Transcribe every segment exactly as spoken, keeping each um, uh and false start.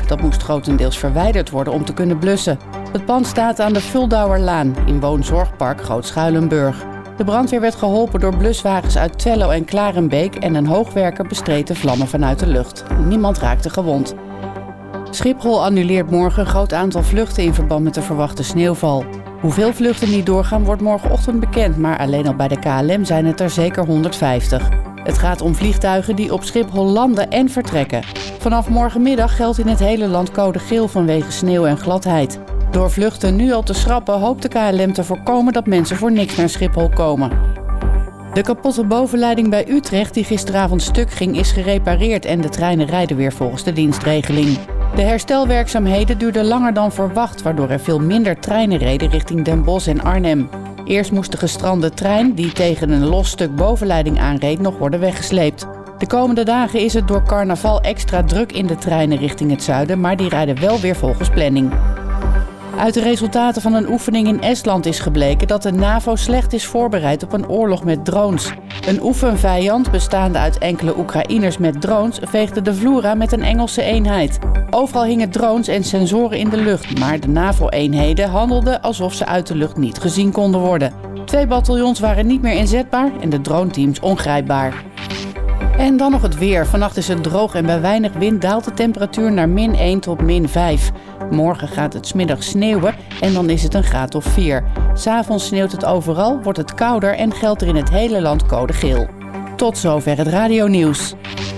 Dat moest grotendeels verwijderd worden om te kunnen blussen. Het pand staat aan de Vuldauerlaan in woonzorgpark Groot-Schuilenburg. De brandweer werd geholpen door bluswagens uit Twello en Klarenbeek en een hoogwerker bestreed de vlammen vanuit de lucht. Niemand raakte gewond. Schiphol annuleert morgen een groot aantal vluchten in verband met de verwachte sneeuwval. Hoeveel vluchten niet doorgaan wordt morgenochtend bekend, maar alleen al bij de K L M zijn het er zeker honderdvijftig. Het gaat om vliegtuigen die op Schiphol landen en vertrekken. Vanaf morgenmiddag geldt in het hele land code geel vanwege sneeuw en gladheid. Door vluchten nu al te schrappen hoopt de K L M te voorkomen dat mensen voor niks naar Schiphol komen. De kapotte bovenleiding bij Utrecht die gisteravond stuk ging is gerepareerd en de treinen rijden weer volgens de dienstregeling. De herstelwerkzaamheden duurden langer dan verwacht, waardoor er veel minder treinen reden richting Den Bosch en Arnhem. Eerst moest de gestrande trein, die tegen een los stuk bovenleiding aanreed, nog worden weggesleept. De komende dagen is het door carnaval extra druk in de treinen richting het zuiden, maar die rijden wel weer volgens planning. Uit de resultaten van een oefening in Estland is gebleken dat de NAVO slecht is voorbereid op een oorlog met drones. Een oefenvijand, bestaande uit enkele Oekraïners met drones, veegde de vloer aan met een Engelse eenheid. Overal hingen drones en sensoren in de lucht, maar de NAVO-eenheden handelden alsof ze uit de lucht niet gezien konden worden. Twee bataljons waren niet meer inzetbaar en de droneteams ongrijpbaar. En dan nog het weer. Vannacht is het droog en bij weinig wind daalt de temperatuur naar min één tot min vijf. Morgen gaat het 's middags sneeuwen en dan is het een graad of vier. 'S Avonds sneeuwt het overal, wordt het kouder en geldt er in het hele land code geel. Tot zover het radionieuws.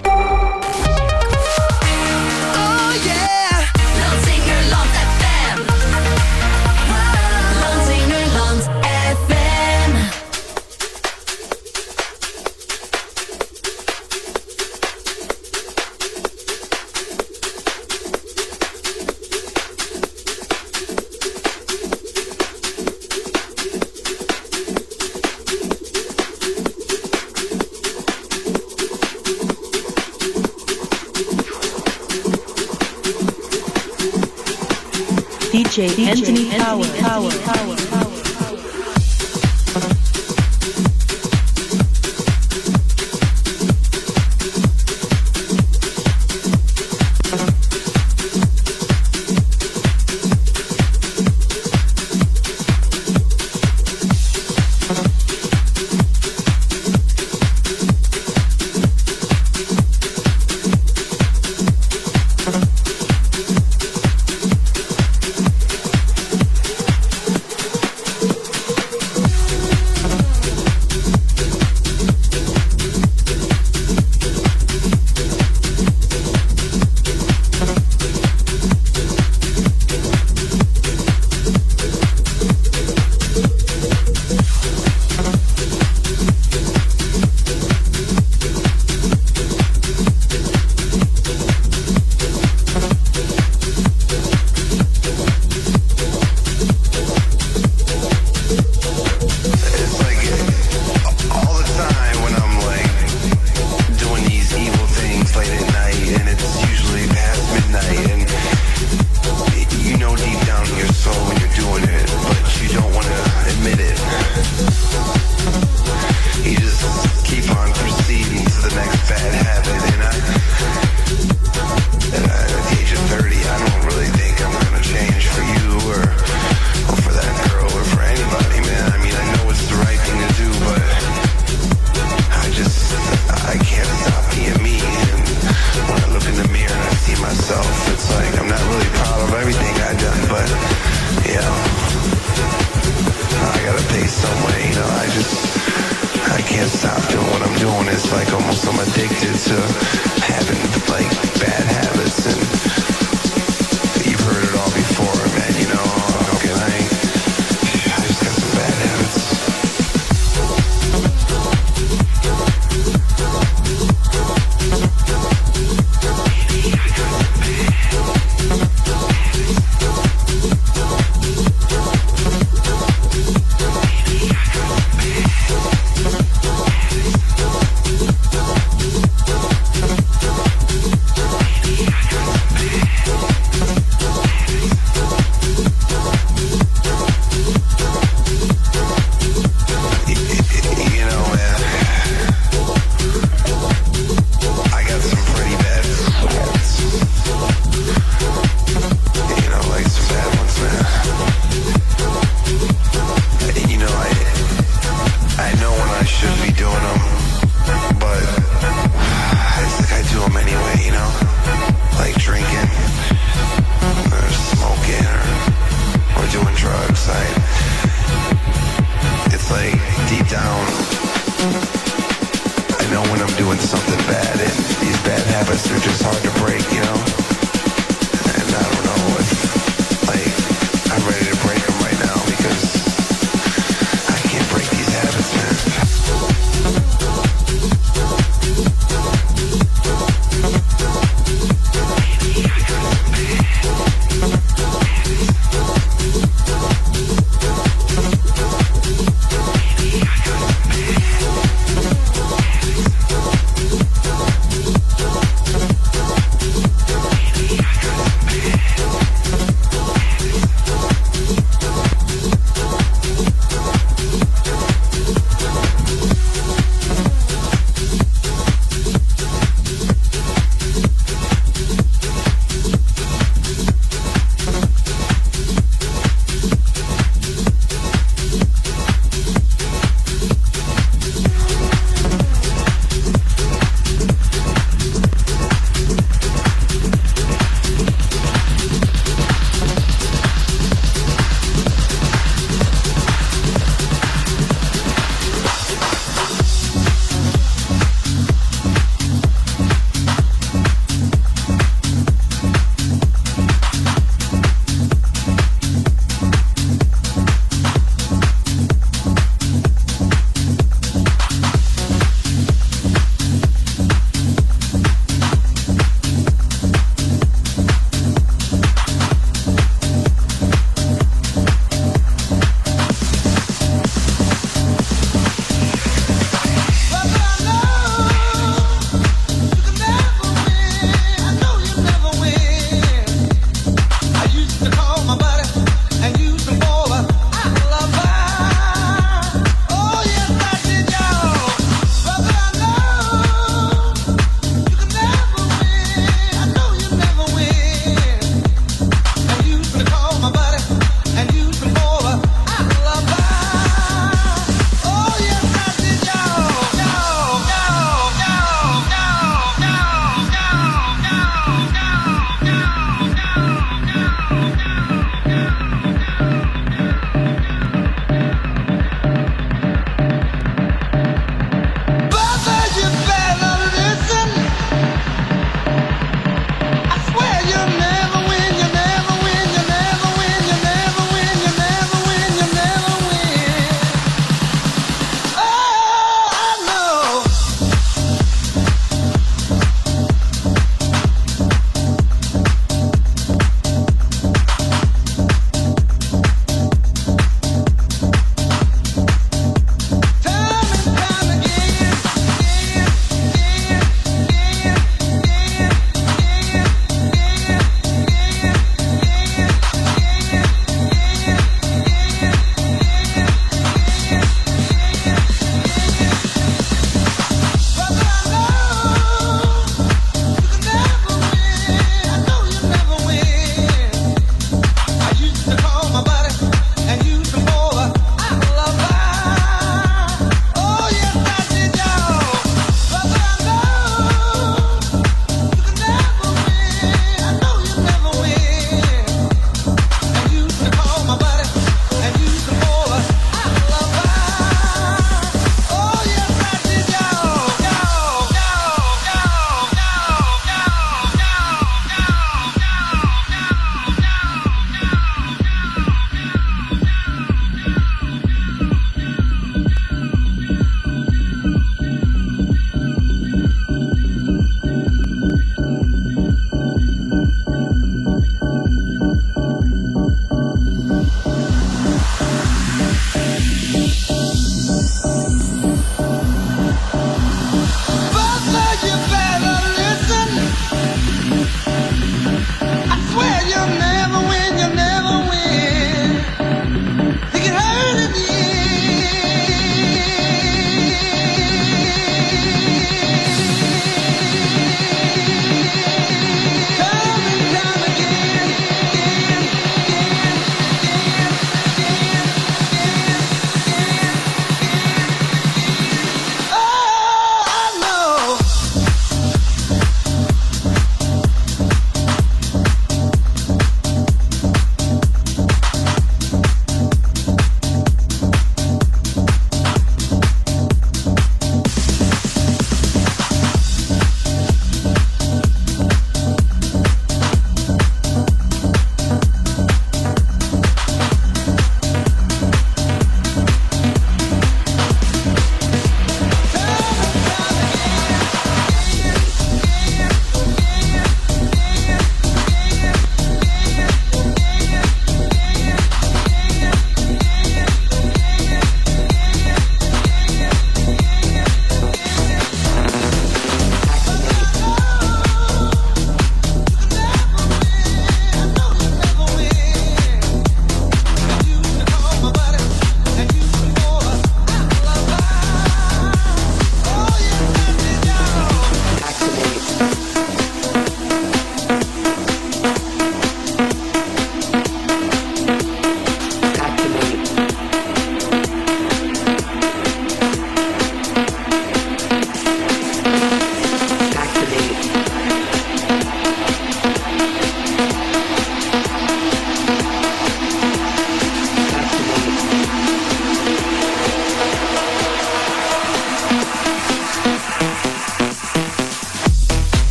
D J Anthony Power. Power. Power.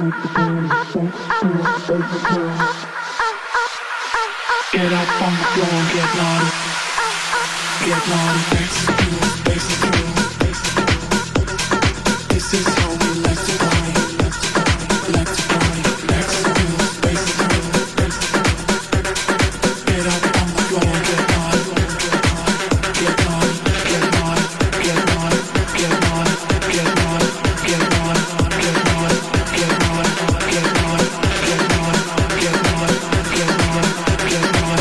Get up on the floor, get naughty. Get naughty, dance the groove, dance the groove. This is how we like to party, like to party. Dance the groove, dance the groove. Get up on the floor, get naughty. Get naughty, get naughty, get naughty, get naughty, get naughty, get naughty, get naughty, get naughty, get naughty, get naughty, get naughty, get naughty, get naughty.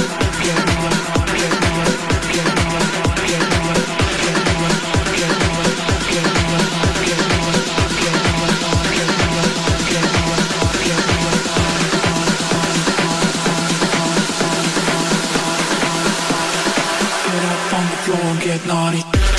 Get naughty.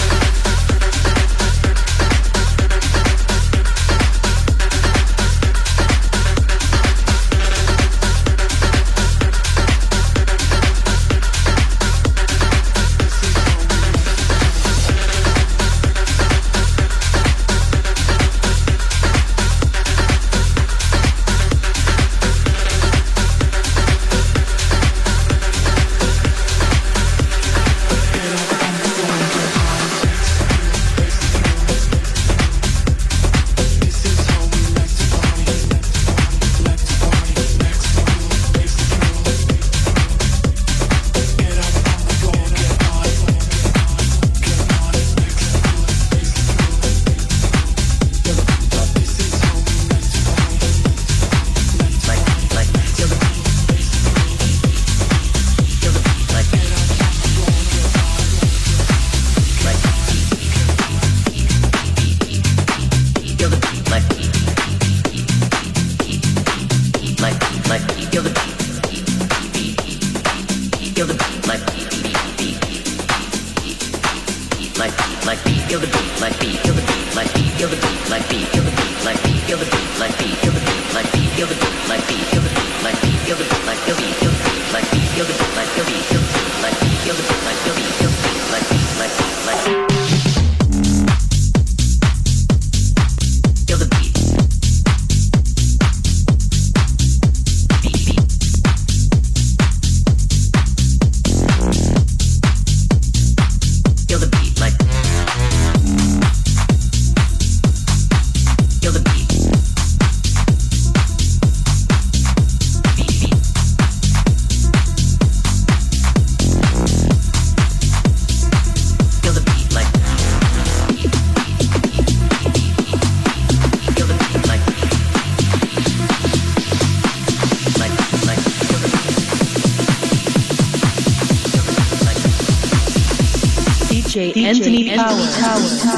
D J Anthony Power. Power.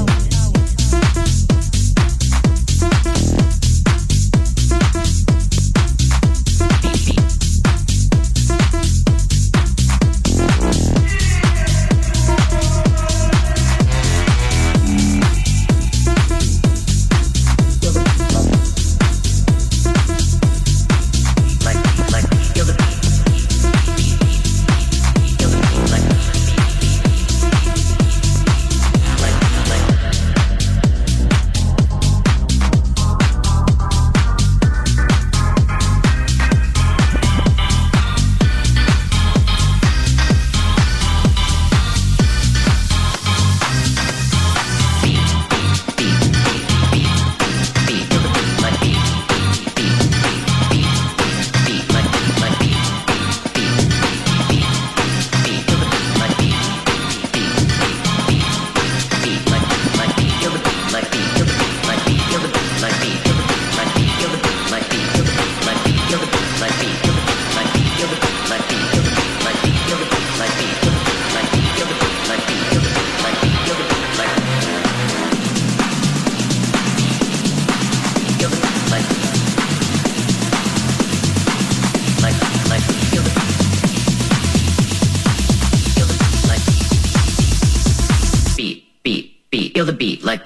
Feel the beat like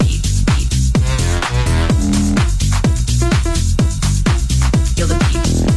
Feel the beat.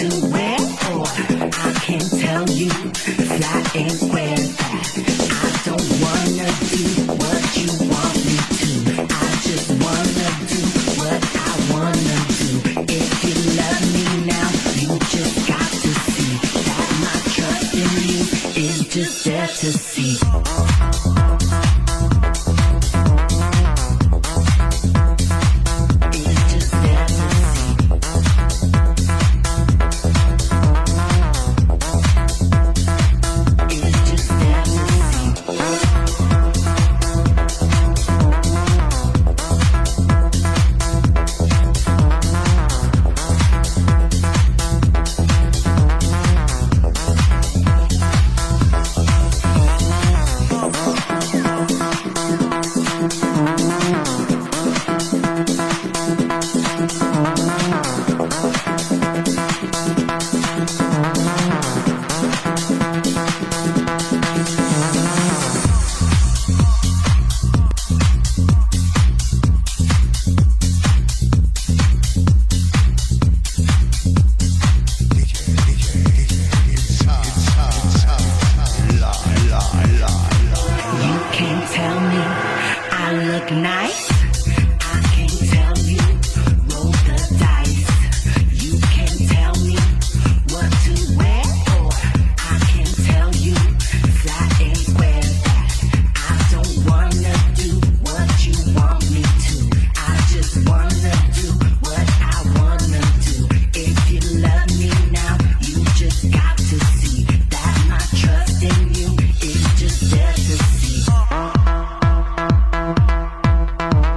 There to see.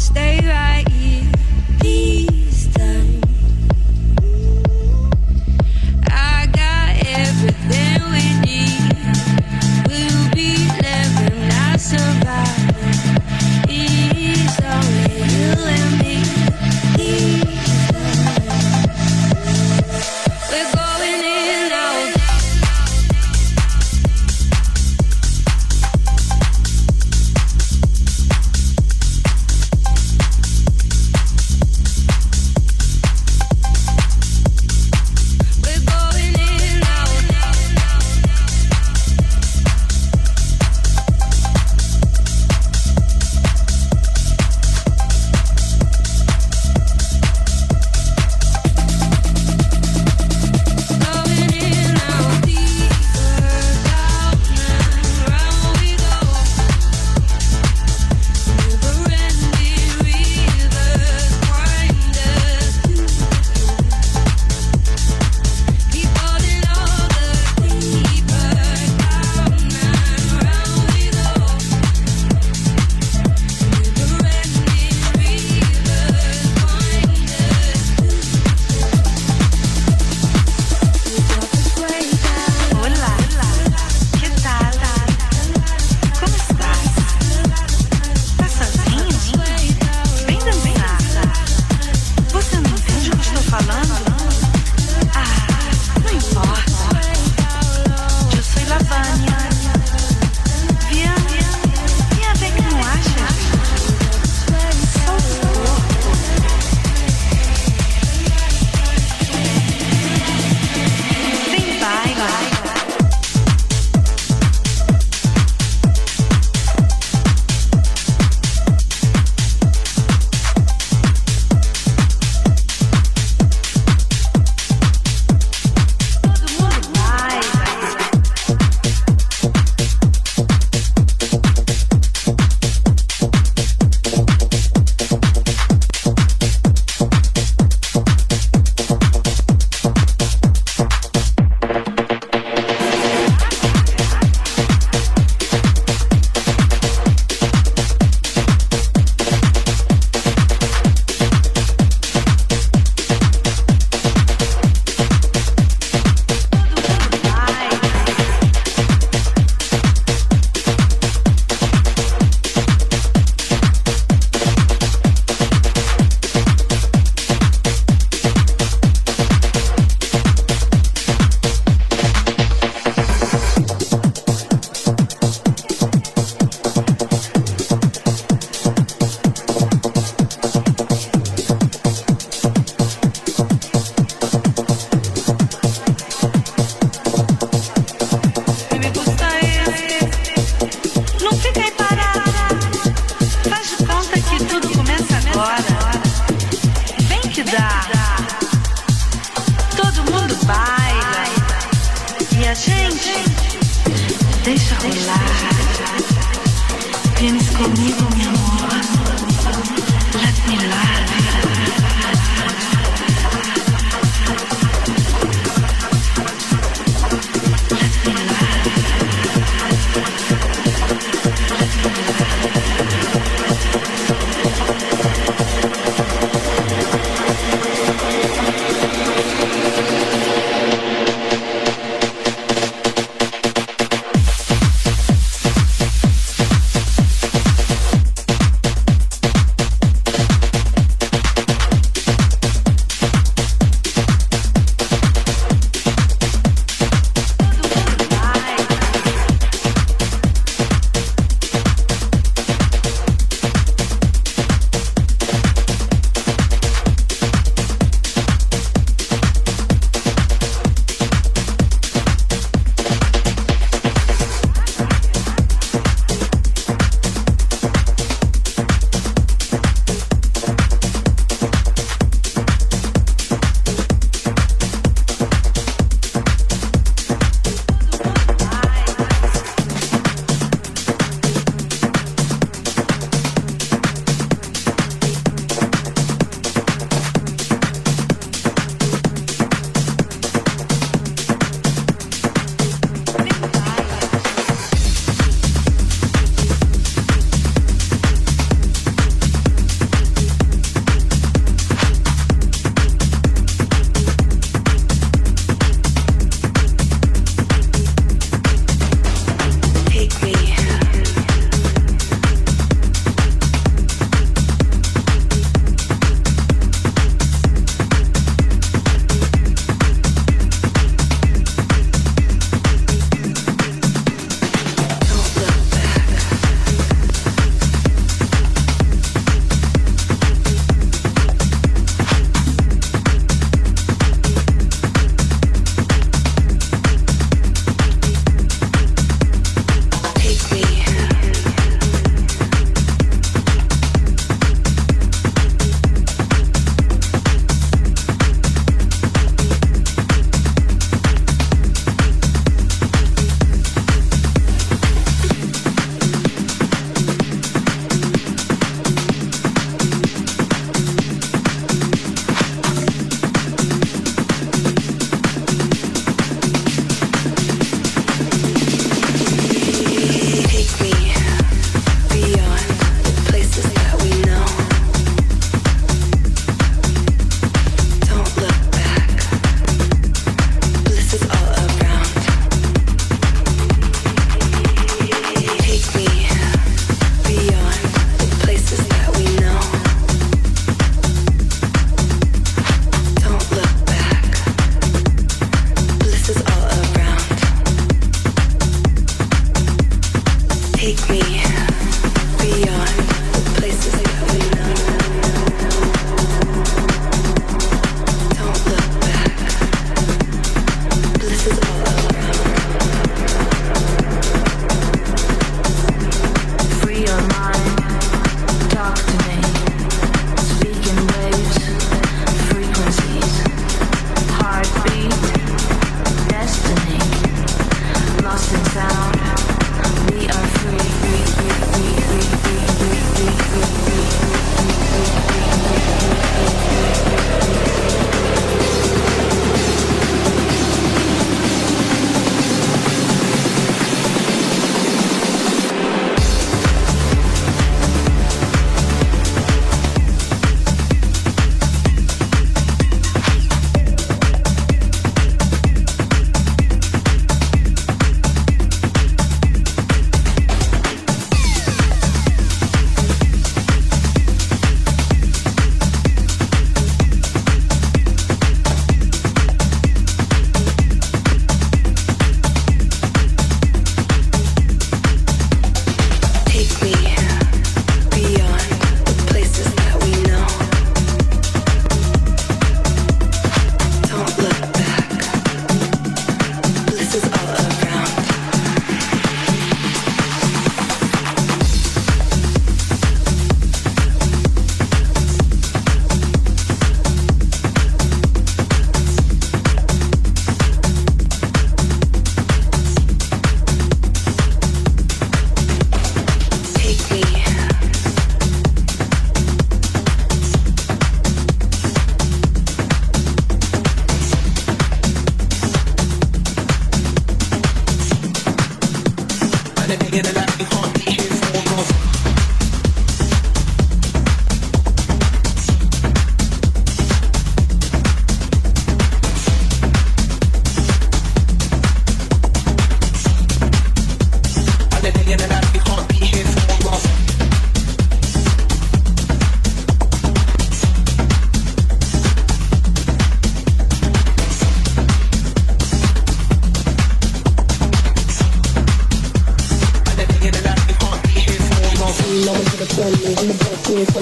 stay right here this time. I got everything we need. We'll be living, not surviving. It's only you and me. This time. We're going in now.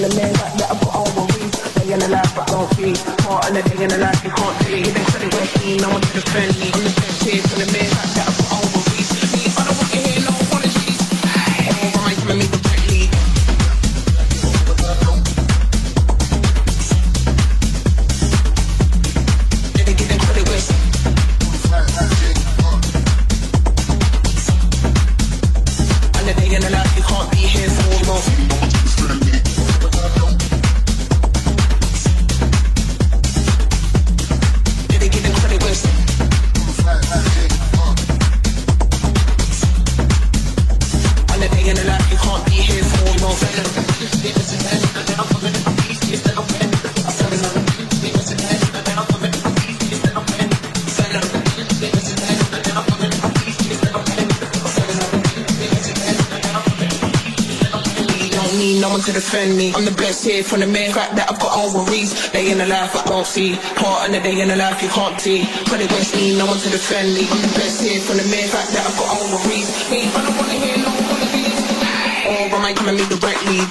for the man that, that I've got ovaries. Day in the life but I don't see. Part of the day in the life you can't see. Then credit where it's me, no one to defend me. I'm the best here for the man that, that I've got ovaries. Me, I don't want to hear no apologies. All right, come and meet the directly. To defend me, I'm the best here from the mere fact that I've got ovaries. Day in the life I don't see, part in the day in the life you can't see. Credit where it's me, no one to defend me. I'm the best here from the mere fact that I've got ovaries. Me, I don't wanna hear no apologies. Or I might come and meet directly.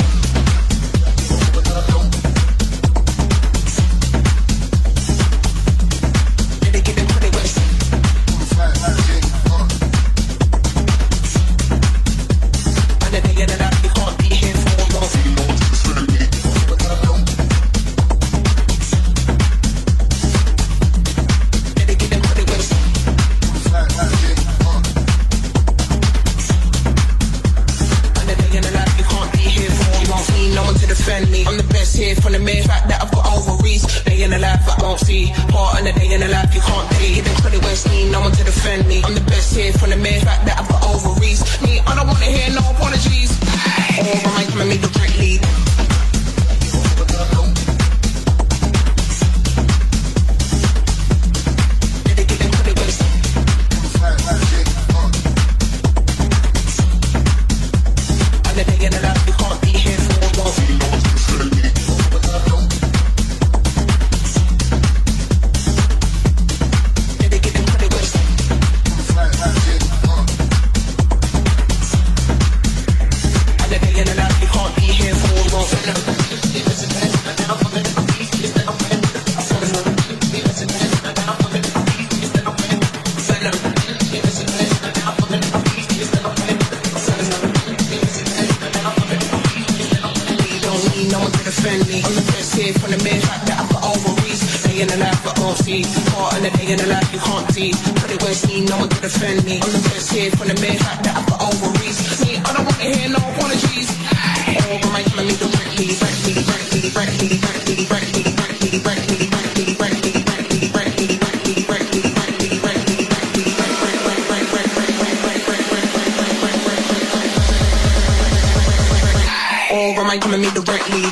Or I might come and meet directly.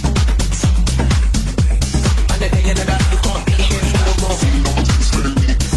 Thank you.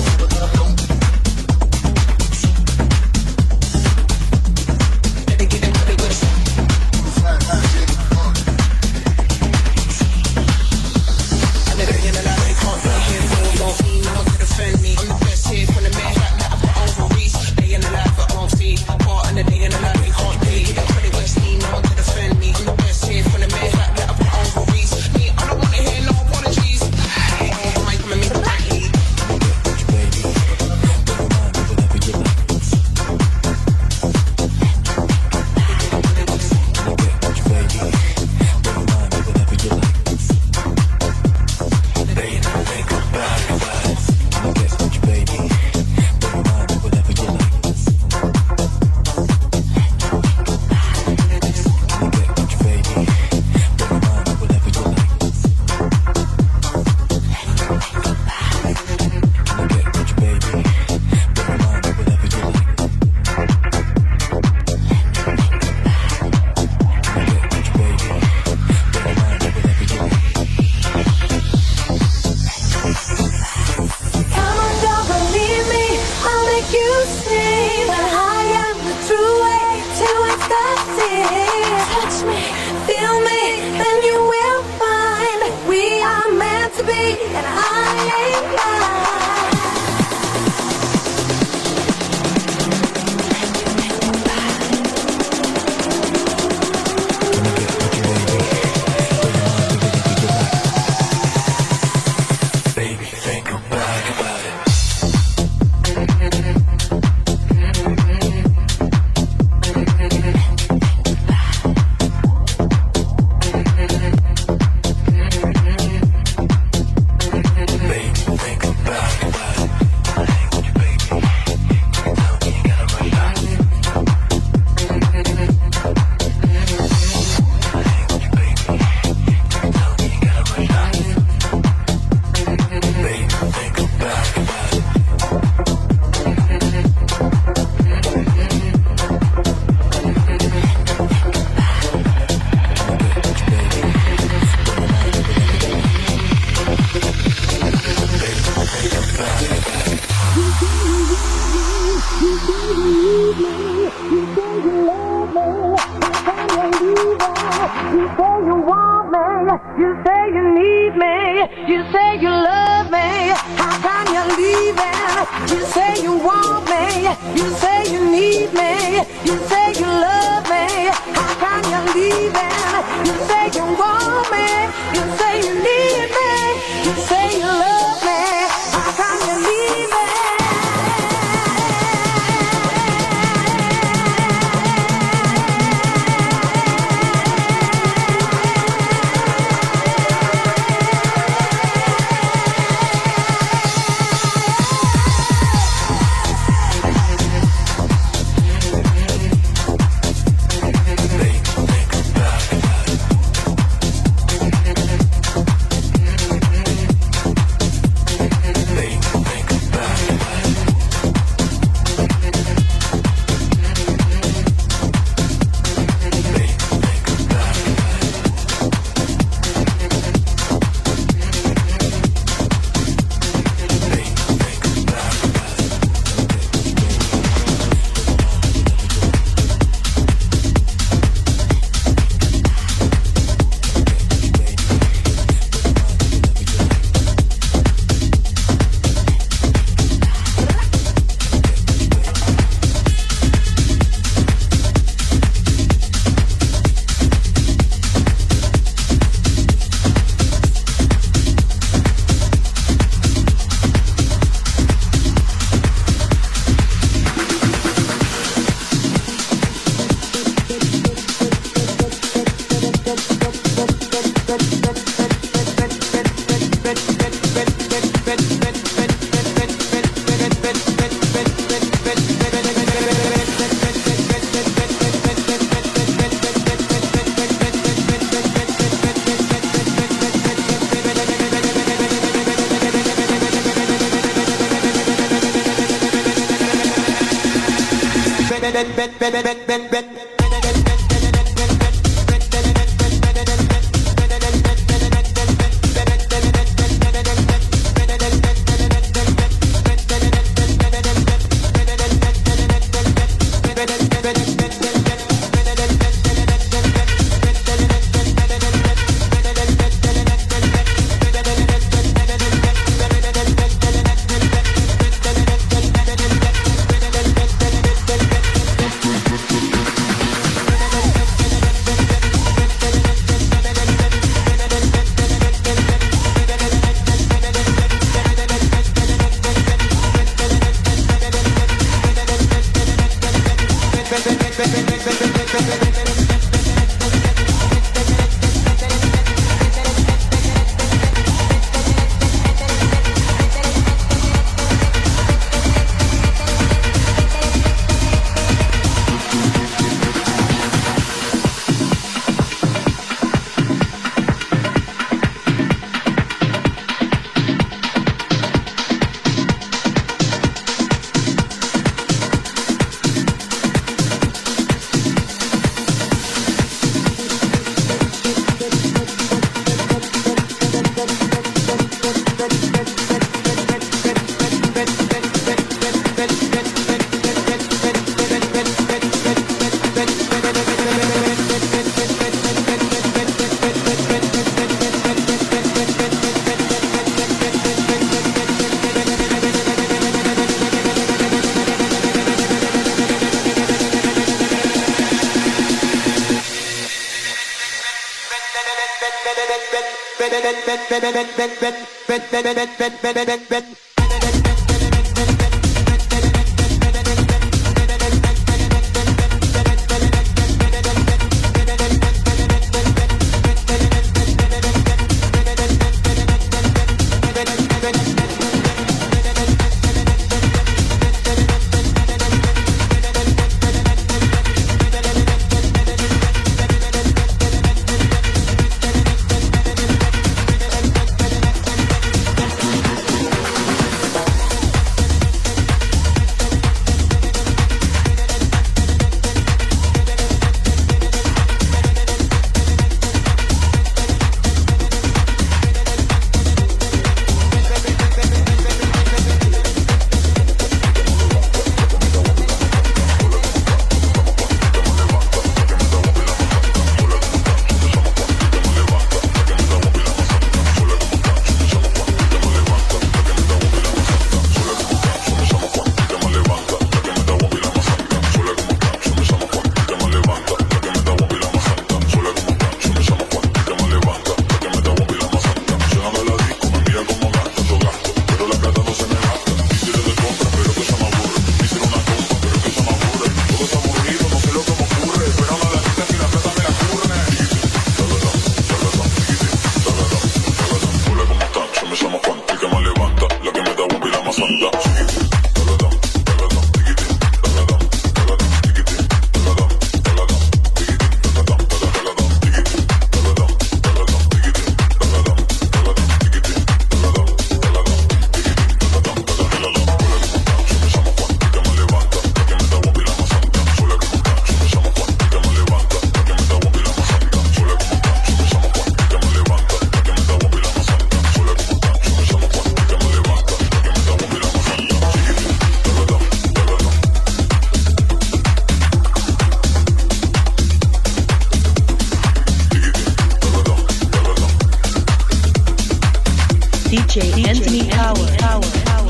D J Anthony Power. Power.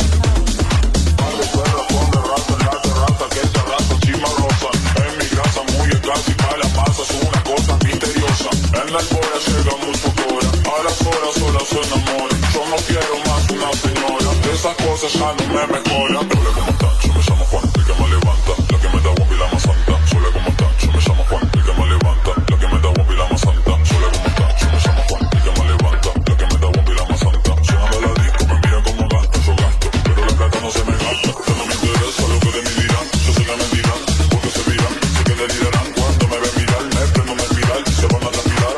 En la alborea llega mucho cora, a las horas sola se enamora. Yo no quiero más una señora, esas cosas ya no me mejoran. Hola, ¿cómo están? Yo me llamo Juan, el que me levanta, la que me da guapi la más santa. Hola, ¿cómo están? Yo me llamo Juan, el que me levanta, la que me da guapi la más santa. Hola, ¿cómo están? Yo me llamo Juan, el que me levanta, la que me da guapi la más santa. Llegando a la disco me miran como gasto, yo gasto, pero la plata no se me gasta. Ya no me interesa lo que de mí dirán, yo sé que me dirán, porque se miran, sé que delirarán cuando me ven mirar. Me prendo una espiral, se van a transpirar.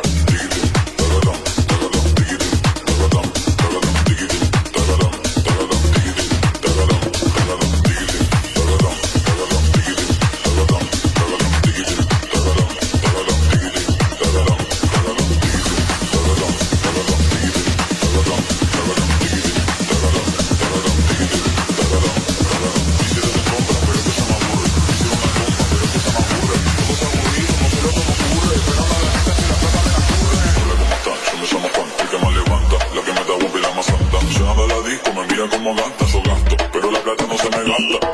Como gasta, yo gasto, pero la plata no se me gasta.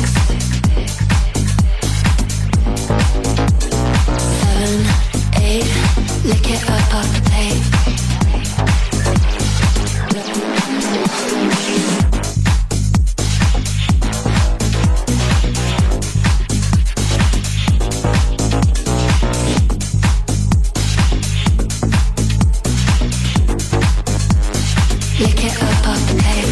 Seven, eight, lick it up off the tape. Lick it up off the tape.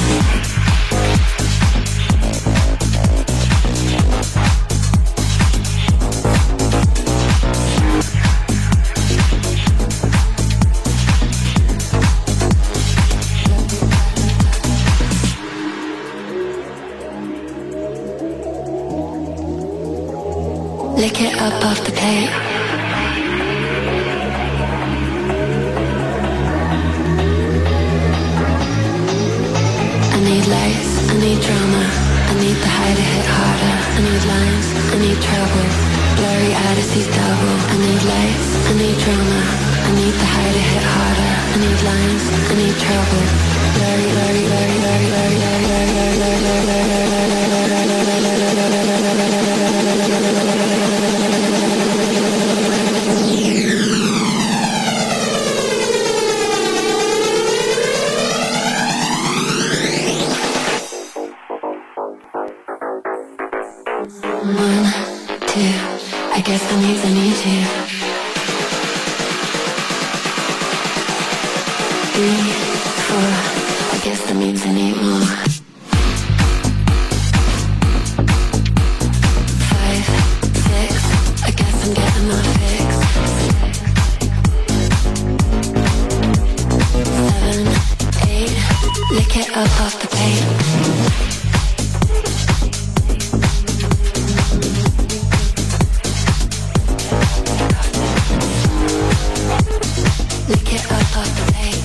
Lick it up off the tape. I need lights, I need drama, I need the high to hit harder. I need lines, I need trouble, blurry Odyssey's double. I need lights, I need drama, I need the high to hit harder. I need lines, I need trouble, blurry, blurry, blurry, blurry, blurry, blurry, blurry, blurry, blurry, One, two, I guess that means I need you. Three, four, I guess that means I need more. Five, six, I guess I'm getting my fix. Seven, eight, lick it up off the tape. Lick it up off the tape.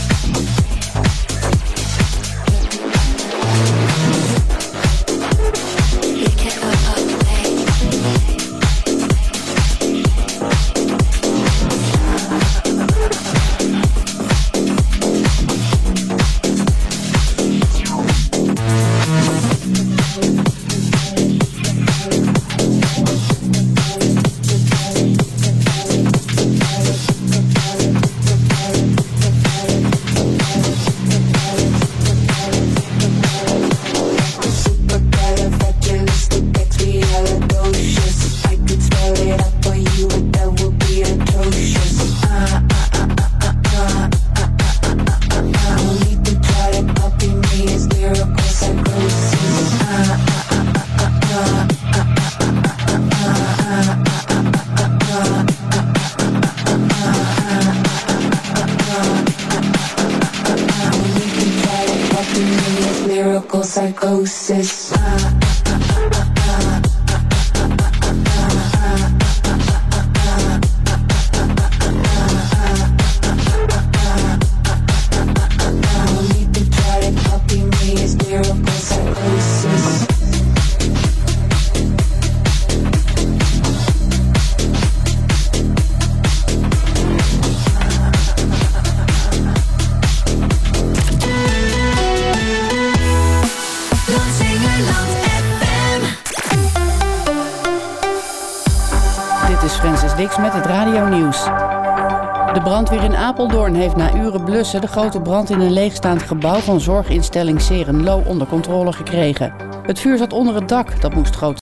Lick it up off the tape. Miracle psychosis. Met het radionieuws. De brandweer in Apeldoorn heeft na uren blussen de grote brand in een leegstaand gebouw van zorginstelling Serenlo onder controle gekregen. Het vuur zat onder het dak, dat moest groot